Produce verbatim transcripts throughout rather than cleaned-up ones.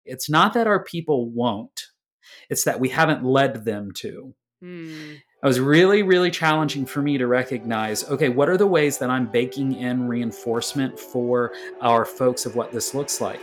It's not that our people won't, it's that we haven't led them to. Hmm. It was really, really challenging for me to recognize, okay, what are the ways that I'm baking in reinforcement for our folks of what this looks like?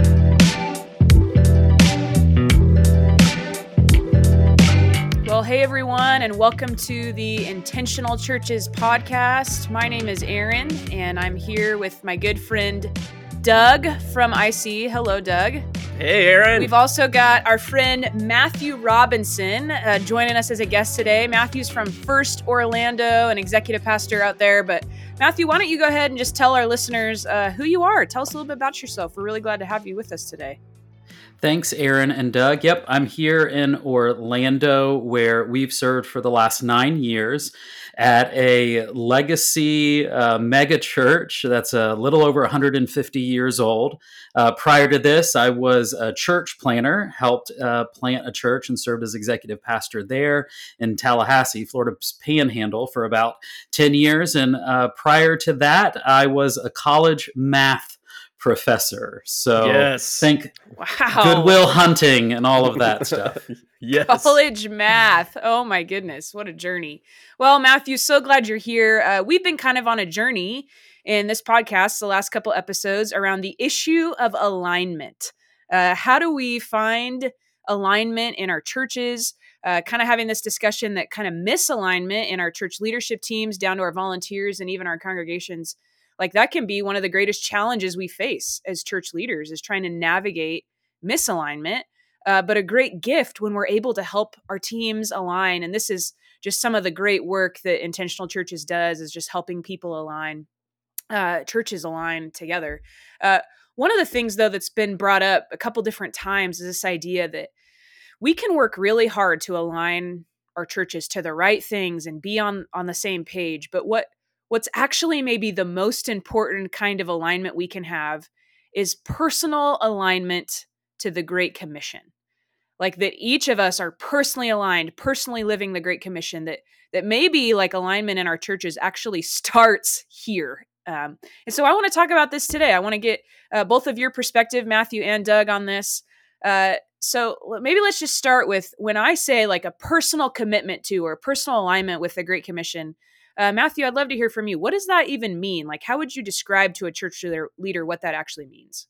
Well, hey everyone, and welcome to the Intentional Churches podcast. My name is Aaron, and I'm here with my good friend Doug from I C. Hello, Doug. Hey, Aaron. We've also got our friend Matthew Robinson uh, joining us as a guest today. Matthew's from First Orlando, an executive pastor out there. But Matthew, why don't you go ahead and just tell our listeners uh, who you are? Tell us a little bit about yourself. We're really glad to have you with us today. Thanks, Aaron and Doug. Yep, I'm here in Orlando, where we've served for the last nine years at a legacy uh, mega church that's a little over one hundred fifty years old. Uh, prior to this, I was a church planner, helped uh, plant a church and served as executive pastor there in Tallahassee, Florida's Panhandle, for about ten years. And uh, prior to that, I was a college math professor. So yes. think wow. Good Will Hunting and all of that stuff. Yes. College math. Oh my goodness. What a journey. Well, Matthew, so glad you're here. Uh, we've been kind of on a journey in this podcast, the last couple episodes, around the issue of alignment. Uh, how do we find alignment in our churches? Uh, kind of having this discussion that kind of misalignment in our church leadership teams down to our volunteers and even our congregations. Like that can be one of the greatest challenges we face as church leaders, is trying to navigate misalignment. Uh, but a great gift when we're able to help our teams align. And this is just some of the great work that Intentional Churches does, is just helping people align, uh, churches align together. Uh, one of the things, though, that's been brought up a couple different times is this idea that we can work really hard to align our churches to the right things and be on, on the same page. But what What's actually maybe the most important kind of alignment we can have is personal alignment to the Great Commission. Like that each of us are personally aligned, personally living the Great Commission, that that maybe like alignment in our churches actually starts here. Um, and so I want to talk about this today. I want to get uh, both of your perspective, Matthew and Doug, on this. Uh, so maybe let's just start with, when I say like a personal commitment to or personal alignment with the Great Commission, Uh, Matthew, I'd love to hear from you. What does that even mean? Like, how would you describe to a church leader, leader what that actually means?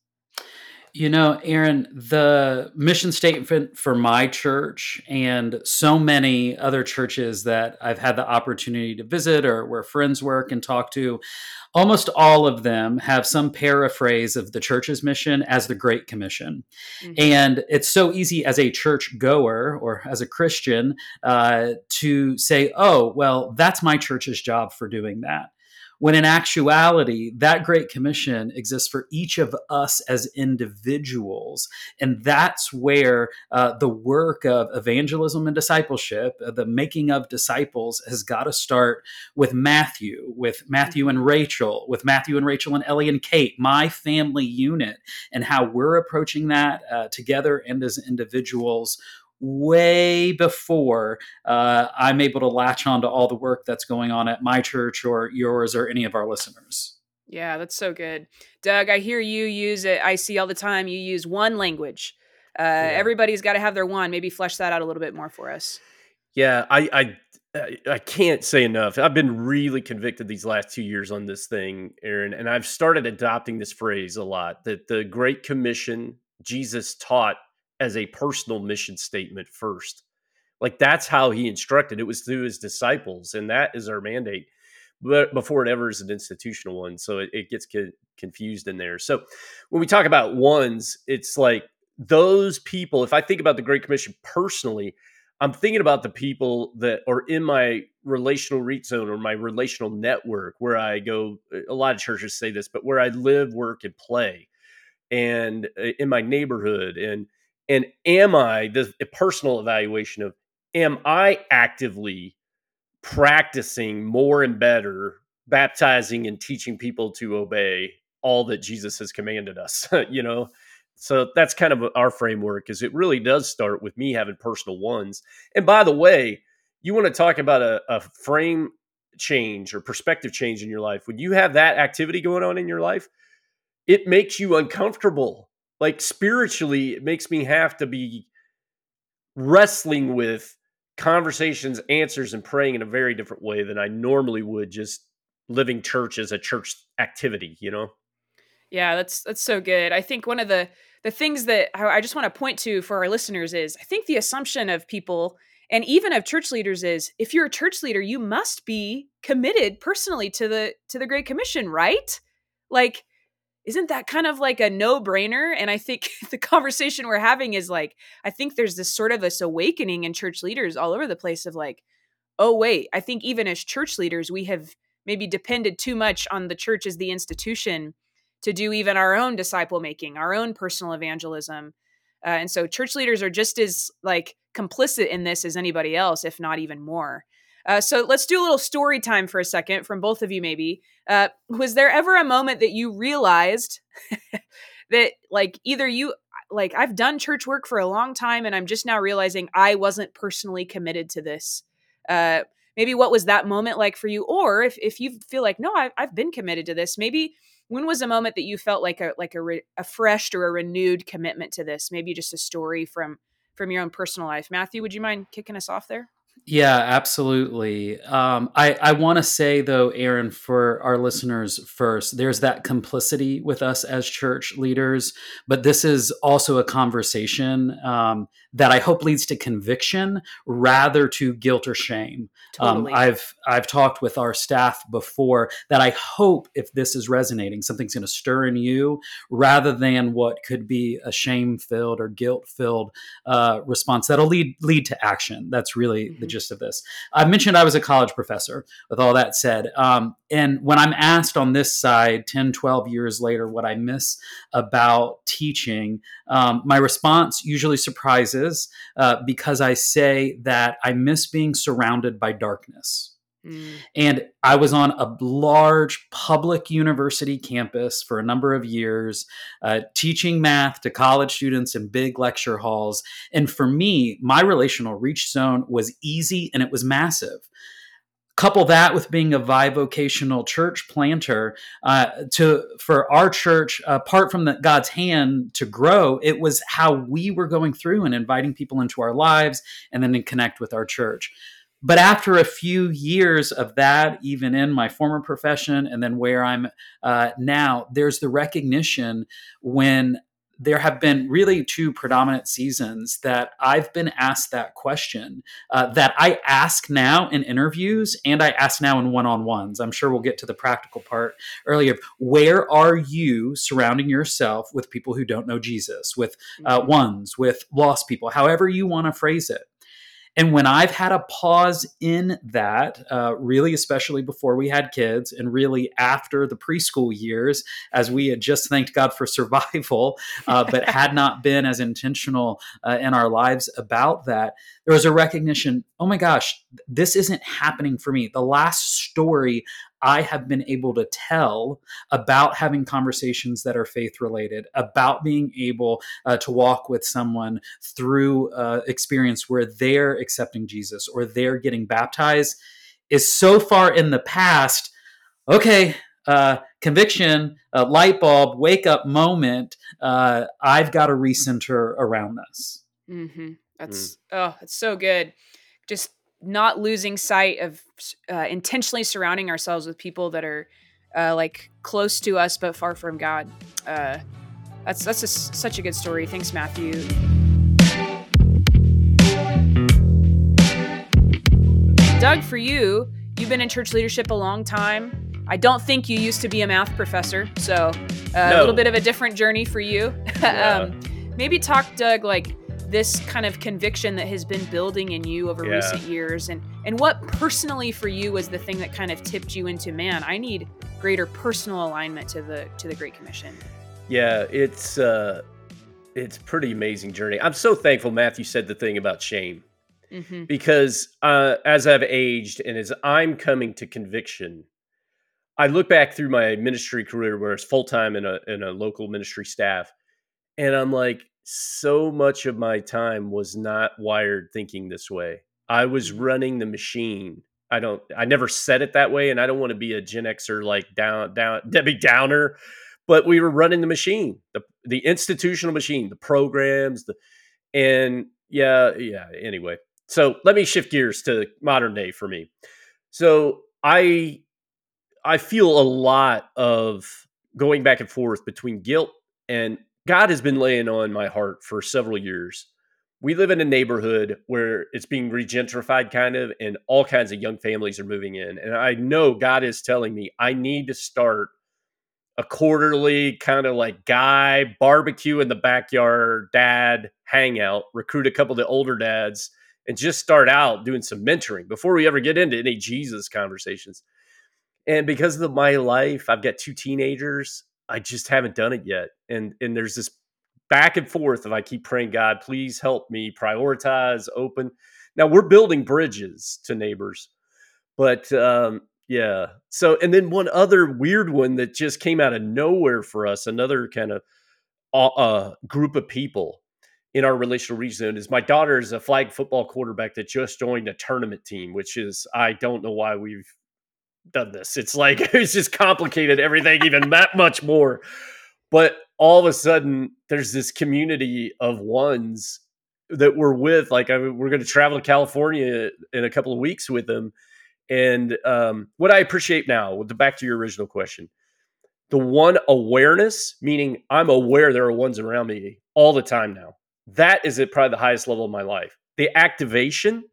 You know, Aaron, the mission statement for my church and so many other churches that I've had the opportunity to visit or where friends work and talk to, almost all of them have some paraphrase of the church's mission as the Great Commission. Mm-hmm. And it's so easy as a church goer or as a Christian uh, to say, oh, well, that's my church's job for doing that. When in actuality, that Great Commission exists for each of us as individuals. And that's where uh, the work of evangelism and discipleship, uh, the making of disciples, has got to start with Matthew, with Matthew and Rachel, with Matthew and Rachel and Ellie and Kate, my family unit, and how we're approaching that uh, together and as individuals, way before uh, I'm able to latch on to all the work that's going on at my church or yours or any of our listeners. Yeah, that's so good. Doug, I hear you use it. I see all the time you use one language. Uh, yeah. Everybody's got to have their one. Maybe flesh that out a little bit more for us. Yeah, I, I I can't say enough. I've been really convicted these last two years on this thing, Aaron, and I've started adopting this phrase a lot, that the Great Commission Jesus taught as a personal mission statement first. Like that's how he instructed. It was through his disciples, and that is our mandate, but before it ever is an institutional one. So it, it gets co- confused in there. So when we talk about ones, it's like those people, if I think about the Great Commission personally, I'm thinking about the people that are in my relational reach zone or my relational network where I go. A lot of churches say this, but where I live, work, and play, and in my neighborhood. And And am I, the personal evaluation of, am I actively practicing more and better, baptizing and teaching people to obey all that Jesus has commanded us, you know? So that's kind of our framework, is it really does start with me having personal ones. And by the way, you want to talk about a, a frame change or perspective change in your life. When you have that activity going on in your life, it makes you uncomfortable like spiritually, it makes me have to be wrestling with conversations, answers, and praying in a very different way than I normally would just living church as a church activity, you know? Yeah, that's that's so good. I think one of the the things that I I just want to point to for our listeners is I think the assumption of people and even of church leaders is if you're a church leader, you must be committed personally to the to the Great Commission, right? Like, isn't that kind of like a no-brainer? And I think the conversation we're having is like, I think there's this sort of this awakening in church leaders all over the place of like, oh, wait, I think even as church leaders, we have maybe depended too much on the church as the institution to do even our own disciple making, our own personal evangelism. Uh, and so church leaders are just as like complicit in this as anybody else, if not even more. Uh, so let's do a little story time for a second from both of you, maybe. Uh, was there ever a moment that you realized that like either you, like I've done church work for a long time and I'm just now realizing I wasn't personally committed to this? Uh, maybe what was that moment like for you? Or if, if you feel like, no, I've, I've been committed to this, maybe when was a moment that you felt like a like a, re, a fresh or a renewed commitment to this? Maybe just a story from from your own personal life. Matthew, would you mind kicking us off there? Yeah, absolutely. Um, I, I want to say, though, Aaron, for our listeners first, there's that complicity with us as church leaders, but this is also a conversation um, that I hope leads to conviction rather to guilt or shame. Totally. Um, I've I've talked with our staff before that I hope if this is resonating, something's going to stir in you rather than what could be a shame-filled or guilt-filled uh, response that'll lead lead to action. That's really mm-hmm. the gist of this. I mentioned I was a college professor. With all that said, um, and when I'm asked on this side, ten, twelve years later, what I miss about teaching, um, my response usually surprises uh, because I say that I miss being surrounded by darkness. Mm. And I was on a large public university campus for a number of years, uh, teaching math to college students in big lecture halls. And for me, my relational reach zone was easy and it was massive. Couple that with being a bivocational church planter, uh, to for our church, apart from the, God's hand to grow, it was how we were going through and inviting people into our lives and then to connect with our church. But after a few years of that, even in my former profession and then where I'm uh, now, there's the recognition when there have been really two predominant seasons that I've been asked that question uh, that I ask now in interviews and I ask now in one-on-ones. I'm sure we'll get to the practical part earlier. Where are you surrounding yourself with people who don't know Jesus, with uh, ones, with lost people, however you want to phrase it? And when I've had a pause in that, uh, really, especially before we had kids and really after the preschool years, as we had just thanked God for survival, uh, but had not been as intentional uh, in our lives about that, there was a recognition, oh my gosh, this isn't happening for me. The last story I have been able to tell about having conversations that are faith related, about being able uh, to walk with someone through uh, experience where they're accepting Jesus or they're getting baptized is so far in the past. Okay, uh, conviction, uh, light bulb, wake up moment. Uh, I've got to recenter around this. Mm-hmm. That's, mm. oh, it's so good. Just not losing sight of uh, intentionally surrounding ourselves with people that are uh, like close to us but far from God. Uh, that's that's a, such a good story. Thanks, Matthew. Doug, for you, you've been in church leadership a long time. I don't think you used to be a math professor, so uh, no. a little bit of a different journey for you. Yeah. um, maybe talk, Doug, like this kind of conviction that has been building in you over yeah. recent years, and and what personally for you was the thing that kind of tipped you into, man, I need greater personal alignment to the to the Great Commission. Yeah, it's uh, it's pretty amazing journey. I'm so thankful Matthew said the thing about shame, mm-hmm. because uh, as I've aged and as I'm coming to conviction, I look back through my ministry career where it's full time in a in a local ministry staff, and I'm like, so much of my time was not wired thinking this way. I was running the machine. I don't, I never said it that way. And I don't want to be a Gen Xer, like down, down, Debbie Downer, but we were running the machine. The, the institutional machine, the programs, the and yeah, yeah. Anyway, so let me shift gears to modern day for me. So I I feel a lot of going back and forth between guilt and God has been laying on my heart for several years. We live in a neighborhood where it's being regentrified kind of, and all kinds of young families are moving in. And I know God is telling me I need to start a quarterly kind of like guy barbecue in the backyard, dad hangout, recruit a couple of the older dads, and just start out doing some mentoring before we ever get into any Jesus conversations. And because of my life, I've got two teenagers. I just haven't done it yet. And and there's this back and forth of I keep praying, God, please help me prioritize, open. Now we're building bridges to neighbors. But um, yeah. So and then one other weird one that just came out of nowhere for us, another kind of uh, uh, group of people in our relational region is my daughter is a flag football quarterback that just joined a tournament team, which is I don't know why we've done this. It's like it's just complicated everything even that much more. But all of a sudden, there's this community of ones that we're with. Like I, we're going to travel to California in a couple of weeks with them. And um, what I appreciate now, back to your original question, the one awareness, meaning I'm aware there are ones around me all the time now. That is at probably the highest level of my life. The activation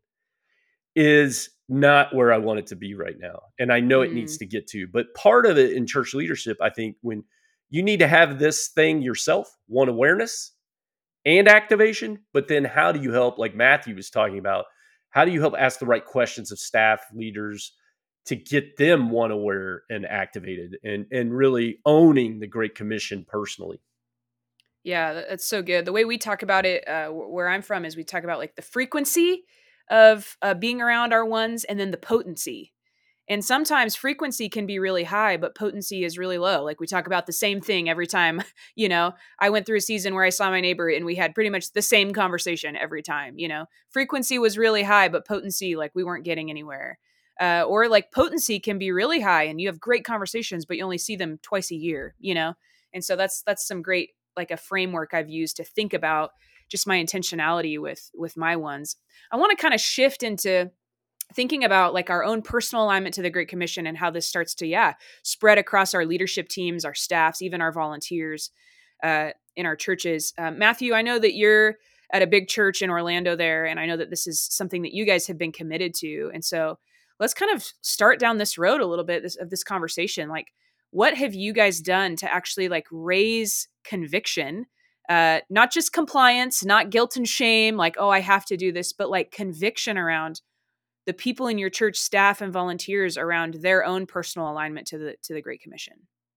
is not where I want it to be right now. And I know mm. it needs to get to, but part of it in church leadership, I think when you need to have this thing yourself, one awareness and activation, but then how do you help, like Matthew was talking about, how do you help ask the right questions of staff leaders to get them one aware and activated and, and really owning the Great Commission personally? Yeah, that's so good. The way we talk about it, uh, where I'm from, is we talk about like the frequency of uh, being around our ones and then the potency. And sometimes frequency can be really high, but potency is really low. Like we talk about the same thing every time. You know, I went through a season where I saw my neighbor and we had pretty much the same conversation every time. You know, frequency was really high, but potency, like we weren't getting anywhere. Uh, or like potency can be really high and you have great conversations, but you only see them twice a year, you know? And so that's, that's some great, like a framework I've used to think about just my intentionality with, with my ones. I want to kind of shift into thinking about like our own personal alignment to the Great Commission and how this starts to, yeah, spread across our leadership teams, our staffs, even our volunteers uh, in our churches. Uh, Matthew, I know that you're at a big church in Orlando there, and I know that this is something that you guys have been committed to. And so let's kind of start down this road a little bit this, of this conversation. Like, what have you guys done to actually like raise conviction? Uh, not just compliance, not guilt and shame, like, oh, I have to do this, but like conviction around the people in your church, staff and volunteers around their own personal alignment to the to the Great Commission.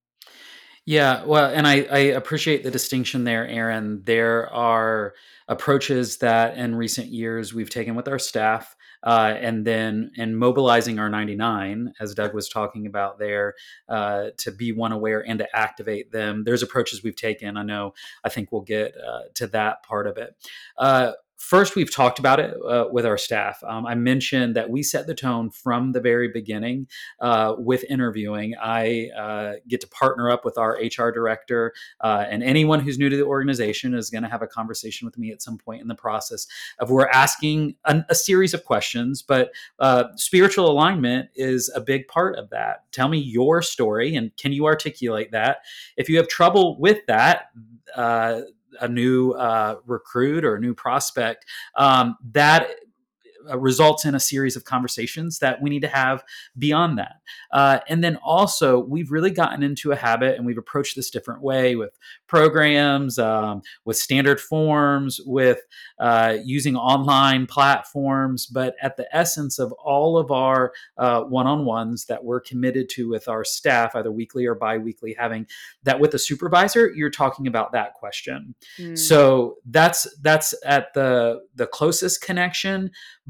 Yeah, well, and I, I appreciate the distinction there, Aaron. There are approaches that in recent years we've taken with our staff, uh, and then in mobilizing our ninety-nine, as Doug was talking about there, uh, to be one aware and to activate them. There's approaches we've taken. I know, I think we'll get uh, to that part of it. Uh, First, we've talked about it uh, with our staff. Um, I mentioned that we set the tone from the very beginning uh, with interviewing. I uh, get to partner up with our H R director, uh, and anyone who's new to the organization is going to have a conversation with me at some point in the process of we're asking a, a series of questions, but uh, spiritual alignment is a big part of that. Tell me your story, and can you articulate that? If you have trouble with that, uh, a new uh, recruit or a new prospect, um, that uh, results in a series of conversations that we need to have beyond that. Uh, and then also, we've really gotten into a habit, and we've approached this different way with programs, um, with standard forms, with uh, using online platforms. But at the essence of all of our uh, one-on-ones that we're committed to with our staff, either weekly or bi-weekly, having that with a supervisor, you're talking about that question. Mm. So that's that's at the the closest connection.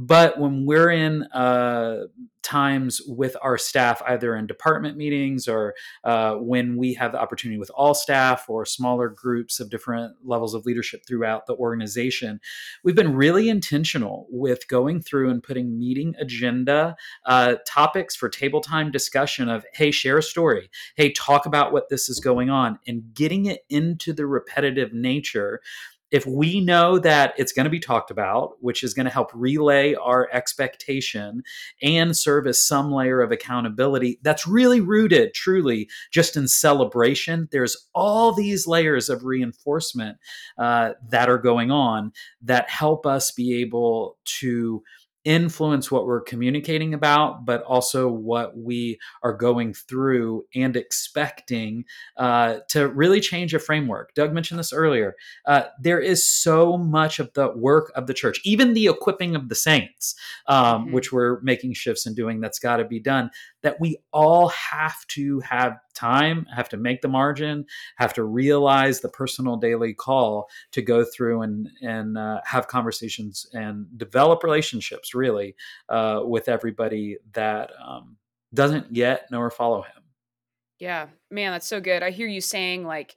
But when we're in uh, times with our staff, either in department meetings or uh, when we have the opportunity with all staff or smaller groups of different levels of leadership throughout the organization, we've been really intentional with going through and putting meeting agenda uh, topics for table time discussion of, hey, share a story. Hey, talk about what this is going on, and getting it into the repetitive nature. If we know that it's going to be talked about, which is going to help relay our expectation and serve as some layer of accountability that's really rooted truly just in celebration, there's all these layers of reinforcement uh, that are going on that help us be able to influence what we're communicating about, but also what we are going through and expecting uh, to really change a framework. Doug mentioned this earlier. Uh, there is so much of the work of the church, even the equipping of the saints, um, Mhm. which we're making shifts in doing, that's got to be done, that we all have to have time, have to make the margin, have to realize the personal daily call to go through and, and uh, have conversations and develop relationships really uh, with everybody that um, doesn't yet know or follow him. Yeah, man, that's so good. I hear you saying like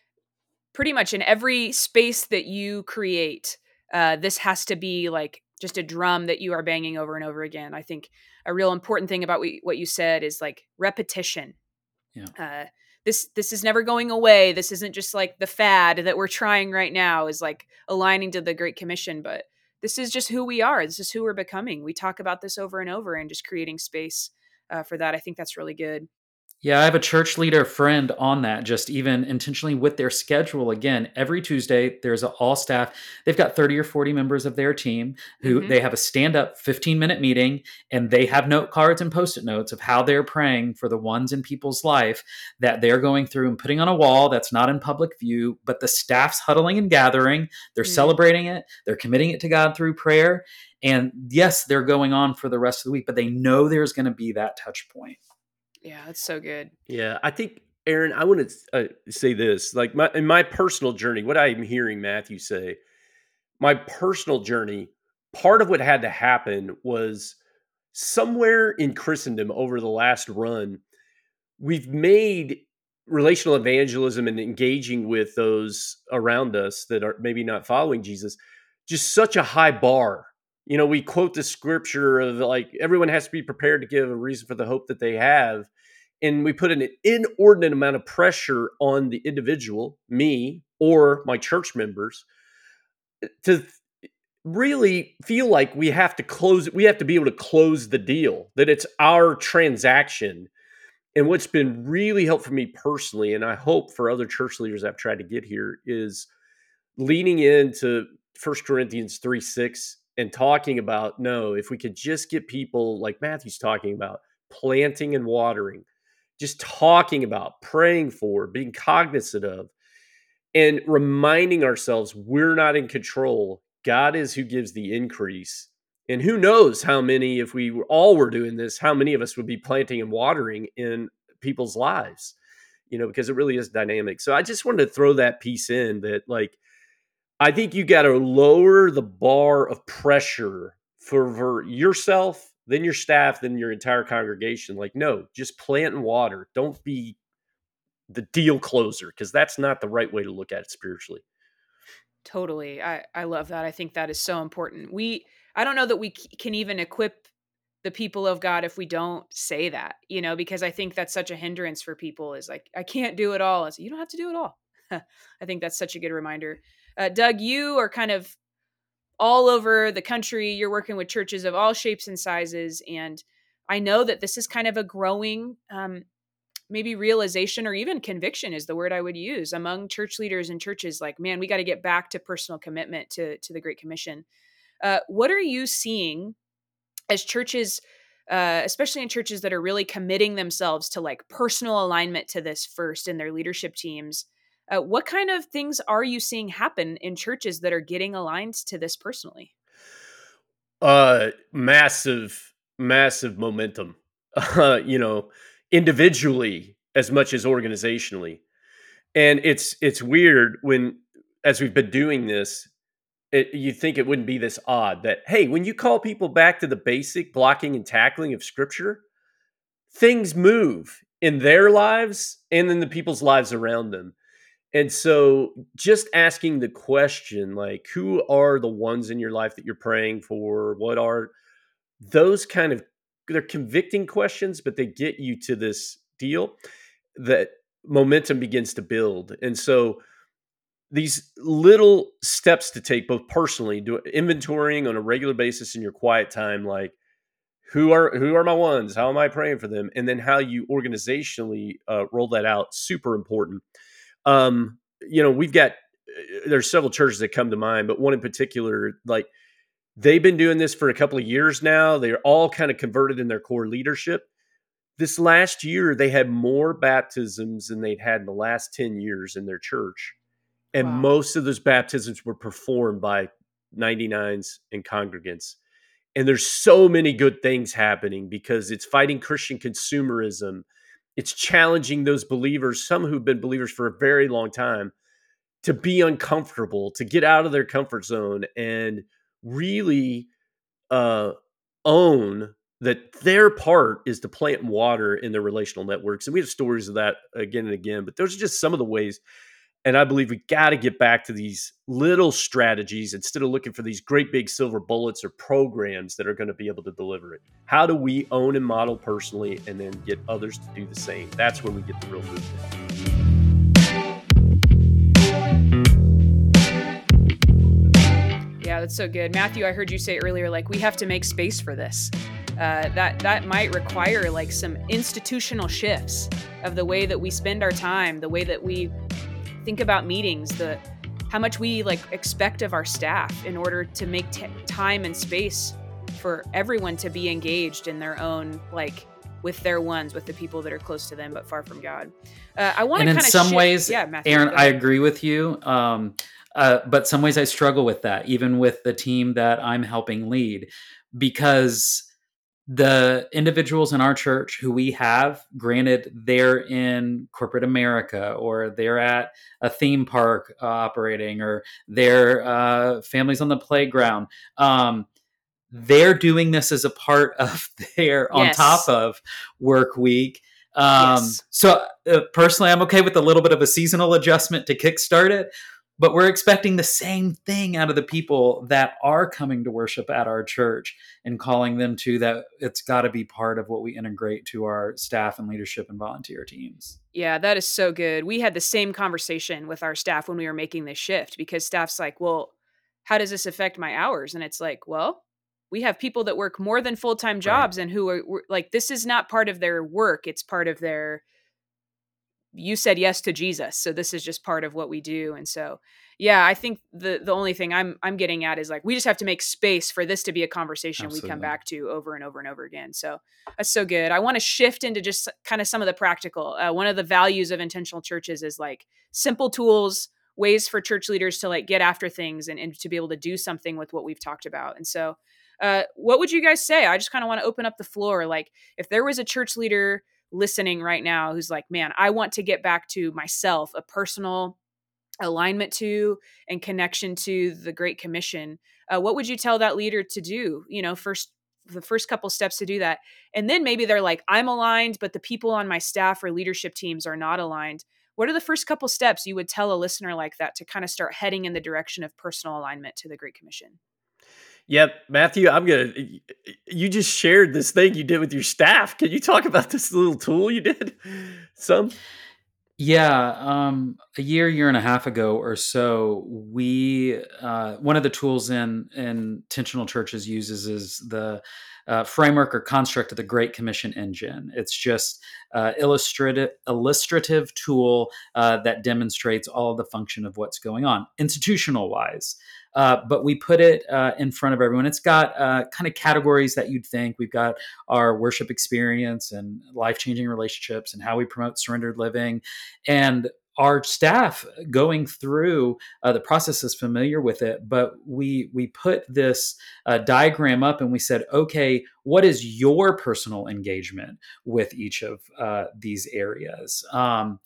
pretty much in every space that you create, uh, this has to be like just a drum that you are banging over and over again. I think a real important thing about what you- what you said is like repetition. Yeah. Uh, this this is never going away. This isn't just like the fad that we're trying right now is like aligning to the Great Commission, but this is just who we are. This is who we're becoming. We talk about this over and over and just creating space uh, for that. I think that's really good. Yeah, I have a church leader friend on that, just even intentionally with their schedule. Again, every Tuesday, there's an all staff. They've got thirty or forty members of their team who Hmm. they have a stand up fifteen minute meeting, and they have note cards and post it notes of how they're praying for the ones in people's life that they're going through and putting on a wall that's not in public view, but the staff's huddling and gathering. They're Mm, celebrating it, they're committing it to God through prayer. And yes, they're going on for the rest of the week, but they know there's going to be that touch point. yeah, that's so good. Yeah, I think, Aaron, I want to uh, say this. Like my in my personal journey, what I'm hearing Matthew say, my personal journey, part of what had to happen was somewhere in Christendom over the last run, we've made relational evangelism and engaging with those around us that are maybe not following Jesus just such a high bar. You know, we quote the scripture of like everyone has to be prepared to give a reason for the hope that they have. And we put an inordinate amount of pressure on the individual, me or my church members, to really feel like we have to close we have to be able to close the deal, that it's our transaction. And what's been really helpful for me personally, and I hope for other church leaders I've tried to get here, is leaning into First Corinthians three six and talking about, no, if we could just get people like Matthew's talking about, planting and watering, just talking about, praying for, being cognizant of, and reminding ourselves we're not in control. God is who gives the increase. And who knows how many, if we were, all were doing this, how many of us would be planting and watering in people's lives, you know, because it really is dynamic. So I just wanted to throw that piece in that, like, I think you got to lower the bar of pressure for, for yourself, then your staff, then your entire congregation. Like, no, just plant and water. Don't be the deal closer, because that's not the right way to look at it spiritually. Totally. I I love that. I think that is so important. We I don't know that we c- can even equip the people of God if we don't say that, you know, because I think that's such a hindrance for people is like I can't do it all. It's you don't have to do it all. I think that's such a good reminder. Uh, Doug, you are kind of all over the country. You're working with churches of all shapes and sizes, and I know that this is kind of a growing um, maybe realization or even conviction is the word I would use among church leaders and churches like, man, we got to get back to personal commitment to, to the Great Commission. Uh, what are you seeing as churches, uh, especially in churches that are really committing themselves to like personal alignment to this first in their leadership teams? Uh, what kind of things are you seeing happen in churches that are getting aligned to this personally? Uh, massive, massive momentum, uh, you know, individually as much as organizationally. And it's it's weird when, as we've been doing this, it, you think it wouldn't be this odd that, hey, when you call people back to the basic blocking and tackling of Scripture, things move in their lives and in the people's lives around them. And so just asking the question, like, who are the ones in your life that you're praying for? What are those kind of, they're convicting questions, but they get you to this deal that momentum begins to build. And so these little steps to take, both personally, do inventorying on a regular basis in your quiet time, like who are who are my ones? How am I praying for them? And then how you organizationally uh, roll that out, super important. Um, you know, we've got there's several churches that come to mind, but one in particular, like they've been doing this for a couple of years now. They're all kind of converted in their core leadership. This last year, they had more baptisms than they'd had in the last ten years in their church. And Wow. most of those baptisms were performed by ninety-nines and congregants. And there's so many good things happening because it's fighting Christian consumerism. It's challenging those believers, some who've been believers for a very long time, to be uncomfortable, to get out of their comfort zone and really uh, own that their part is to plant and water in their relational networks. And we have stories of that again and again, but those are just some of the ways. And I believe we got to get back to these little strategies instead of looking for these great big silver bullets or programs that are going to be able to deliver it. How do we own and model personally and then get others to do the same? That's where we get the real movement. Yeah, that's so good. Matthew, I heard you say earlier, like, we have to make space for this. Uh, that that might require like some institutional shifts of the way that we spend our time, the way that we think about meetings, the how much we like expect of our staff in order to make t- time and space for everyone to be engaged in their own, like with their ones, with the people that are close to them but far from God. Uh, I want to And in kind of some shift- ways, yeah, Matthew, Aaron, go I ahead. agree with you. Um, uh, but some ways I struggle with that, even with the team that I'm helping lead, because the individuals in our church who we have, granted, they're in corporate America, or they're at a theme park uh, operating, or they're uh, families on the playground. Um, they're doing this as a part of their, on Yes. top of work week. Um, Yes. So uh, personally, I'm okay with a little bit of a seasonal adjustment to kickstart it, but we're expecting the same thing out of the people that are coming to worship at our church, and calling them to that. It's got to be part of what we integrate to our staff and leadership and volunteer teams. Yeah, that is so good. We had the same conversation with our staff when we were making this shift, because staff's like, well, how does this affect my hours? And it's like, well, we have people that work more than full-time jobs and who are we're- like, this is not part of their work. It's part of their, you said yes to Jesus. So this is just part of what we do. And so, yeah, I think the the only thing I'm I'm getting at is like, we just have to make space for this to be a conversation we come Absolutely. back to over and over and over again. So that's so good. I want to shift into just kind of some of the practical. Uh, one of the values of intentional churches is like simple tools, ways for church leaders to like get after things and, and to be able to do something with what we've talked about. And so uh, what would you guys say? I just kind of want to open up the floor. Like, if there was a church leader listening right now who's like, man, I want to get back to myself, a personal alignment to and connection to the Great Commission, uh, what would you tell that leader to do? You know, first, the first couple steps to do that. And then maybe they're like, I'm aligned, but the people on my staff or leadership teams are not aligned. What are the first couple steps you would tell a listener like that to kind of start heading in the direction of personal alignment to the Great Commission? Yep, Matthew, I'm gonna. You just shared this thing you did with your staff. Can you talk about this little tool you did? Some. Yeah, um, a year, year and a half ago or so, we uh, one of the tools in, in intentional churches uses is the uh, framework or construct of the Great Commission engine. It's just uh, illustrative illustrative tool uh, that demonstrates all of the function of what's going on institutional wise. Uh, but we put it uh, in front of everyone. It's got uh, kind of categories that you'd think. We've got our worship experience and life-changing relationships and how we promote surrendered living. And our staff going through uh, the process is familiar with it, but we we put this uh, diagram up and we said, okay, what is your personal engagement with each of uh, these areas? Um,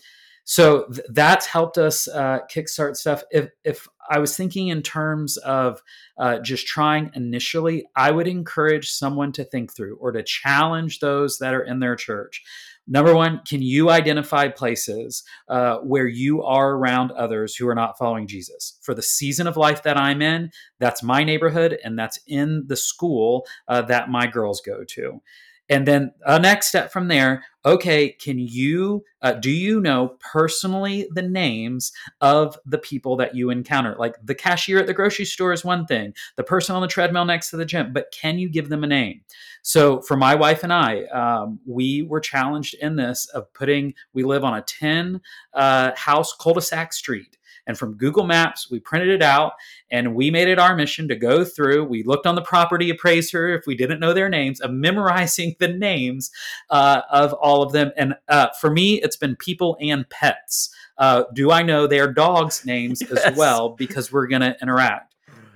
So th- that's helped us uh, kickstart stuff. If if I was thinking in terms of uh, just trying initially, I would encourage someone to think through or to challenge those that are in their church. Number one, can you identify places uh, where you are around others who are not following Jesus? For the season of life that I'm in, that's my neighborhood and that's in the school uh, that my girls go to. And then a next step from there, okay, can you, uh, do you know personally the names of the people that you encounter? Like the cashier at the grocery store is one thing, the person on the treadmill next to the gym, but can you give them a name? So for my wife and I, um, we were challenged in this of putting, we live on a ten uh, house cul-de-sac street. And from Google Maps, we printed it out and we made it our mission to go through. We looked on the property appraiser if we didn't know their names, of memorizing the names uh, of all of them. And uh, for me, it's been people and pets. Uh, do I know their dogs' names yes. as well? Because we're going to interact.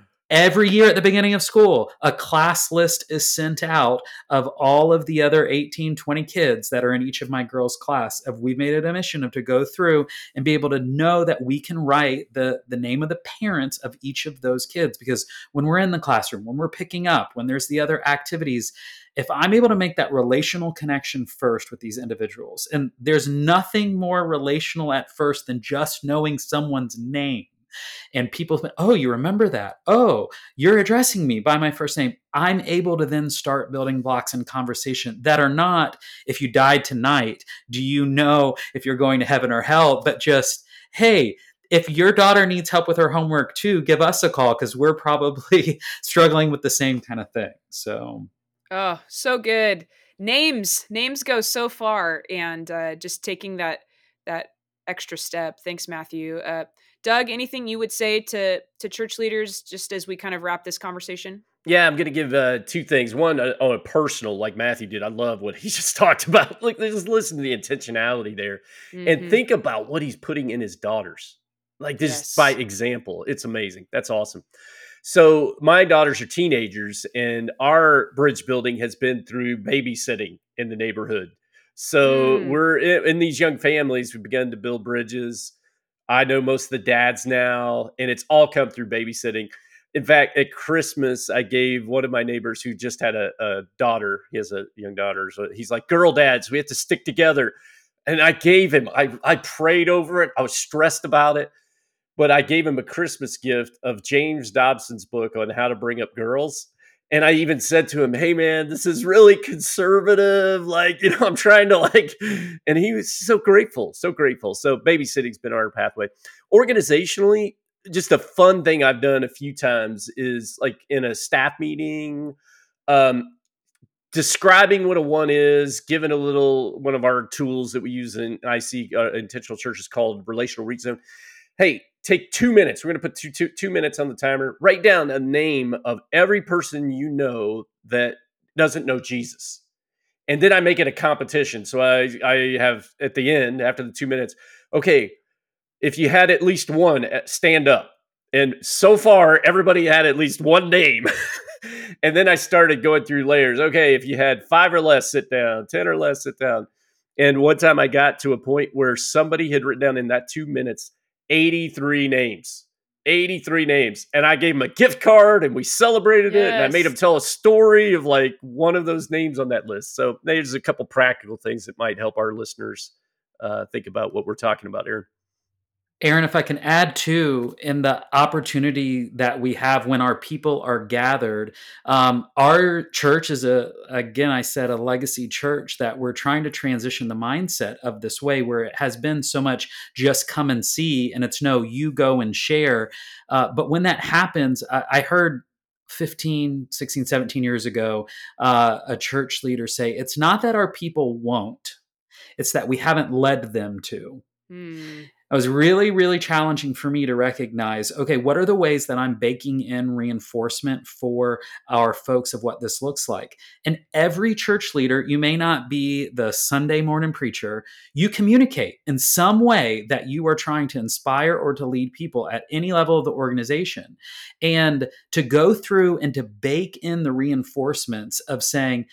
Every year at the beginning of school, a class list is sent out of all of the other eighteen, twenty kids that are in each of my girls' class. We've made it a mission of to go through and be able to know that we can write the, the name of the parents of each of those kids. Because when we're in the classroom, when we're picking up, when there's the other activities, if I'm able to make that relational connection first with these individuals, and there's nothing more relational at first than just knowing someone's name. And people think, oh, you remember that? Oh, you're addressing me by my first name. I'm able to then start building blocks in conversation that are not, if you died tonight, do you know if you're going to heaven or hell? But just, hey, if your daughter needs help with her homework too, give us a call because we're probably struggling with the same kind of thing. So, oh, so good. Names, names go so far, and uh, just taking that that extra step. Thanks, Matthew. Uh, Doug, anything you would say to to church leaders just as we kind of wrap this conversation? Yeah, I'm going to give uh, two things. One, uh, on a personal, like Matthew did. I love what he just talked about. Like, just listen to the intentionality there, mm-hmm. and think about what he's putting in his daughters. Like this yes. by example. It's amazing. That's awesome. So my daughters are teenagers, and our bridge building has been through babysitting in the neighborhood. So mm. we're in, in these young families. We've begun to build bridges. I know most of the dads now, and it's all come through babysitting. In fact, at Christmas, I gave one of my neighbors who just had a, a daughter. He has a young daughter. So he's like, girl dads, we have to stick together. And I gave him, I, I prayed over it. I was stressed about it. But I gave him a Christmas gift of James Dobson's book on how to bring up girls. And I even said to him, hey, man, this is really conservative. Like, you know, I'm trying to like, and he was so grateful, so grateful. So babysitting's been our pathway. Organizationally, just a fun thing I've done a few times is like in a staff meeting, um, describing what a one is, given a little, one of our tools that we use in I C uh, intentional churches called Relational Reach Zone. Hey, take two minutes. We're going to put two, two, two minutes on the timer. Write down a name of every person you know that doesn't know Jesus. And then I make it a competition. So I, I have at the end, after the two minutes, okay, if you had at least one, stand up. And so far, everybody had at least one name. And then I started going through layers. Okay, if you had five or less, sit down. ten or less, sit down. And one time I got to a point where somebody had written down in that two minutes, eighty-three names, eighty-three names. And I gave him a gift card and we celebrated yes. it. And I made him tell a story of like one of those names on that list. So there's a couple practical things that might help our listeners uh, think about what we're talking about, Aaron. Aaron, if I can add too, in the opportunity that we have when our people are gathered, um, our church is a, again, I said, a legacy church that we're trying to transition the mindset of this way where it has been so much just come and see, and it's no, you go and share. Uh, but when that happens, I, I heard fifteen, sixteen, seventeen years ago, uh, a church leader say, it's not that our people won't, it's that we haven't led them to. Hmm. It was really, really challenging for me to recognize, okay, what are the ways that I'm baking in reinforcement for our folks of what this looks like? And every church leader, you may not be the Sunday morning preacher, you communicate in some way that you are trying to inspire or to lead people at any level of the organization. And to go through and to bake in the reinforcements of saying,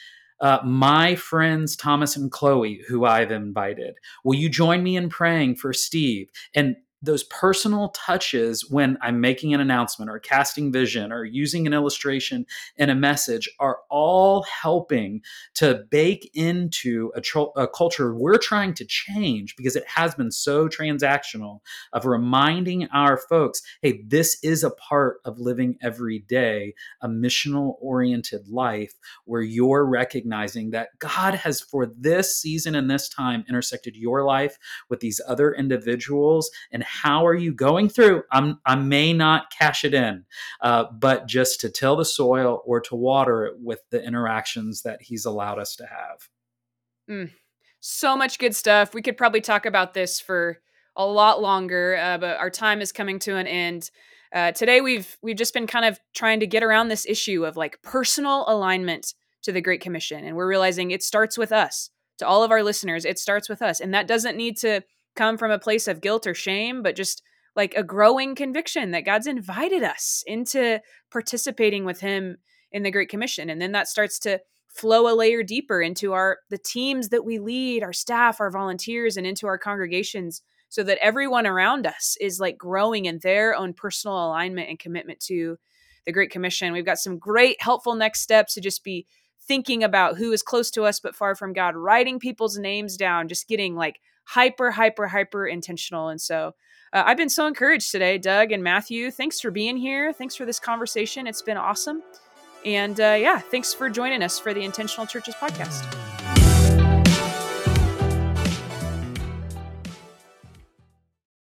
Uh, my friends, Thomas and Chloe, who I've invited, will you join me in praying for Steve? And those personal touches when I'm making an announcement or casting vision or using an illustration in a message are all helping to bake into a, tro- a culture we're trying to change, because it has been so transactional, of reminding our folks, hey, this is a part of living every day, a missional oriented life where you're recognizing that God has, for this season and this time, intersected your life with these other individuals. And how are you going through? I'm, I may not cash it in, uh, but just to till the soil or to water it with the interactions that he's allowed us to have. Mm, so much good stuff. We could probably talk about this for a lot longer, uh, but our time is coming to an end. Uh, today, we've we've just been kind of trying to get around this issue of like personal alignment to the Great Commission, and we're realizing it starts with us. To all of our listeners, it starts with us, and that doesn't need to come from a place of guilt or shame, but just like a growing conviction that God's invited us into participating with Him in the Great Commission, and then that starts to flow a layer deeper into our the teams that we lead, our staff, our volunteers, and into our congregations, so that everyone around us is like growing in their own personal alignment and commitment to the Great Commission. We've got some great helpful next steps to just be thinking about who is close to us but far from God, writing people's names down, just getting like hyper, hyper, hyper intentional. And so uh, I've been so encouraged today, Doug and Matthew. Thanks for being here. Thanks for this conversation. It's been awesome. And uh, yeah, thanks for joining us for the Intentional Churches podcast.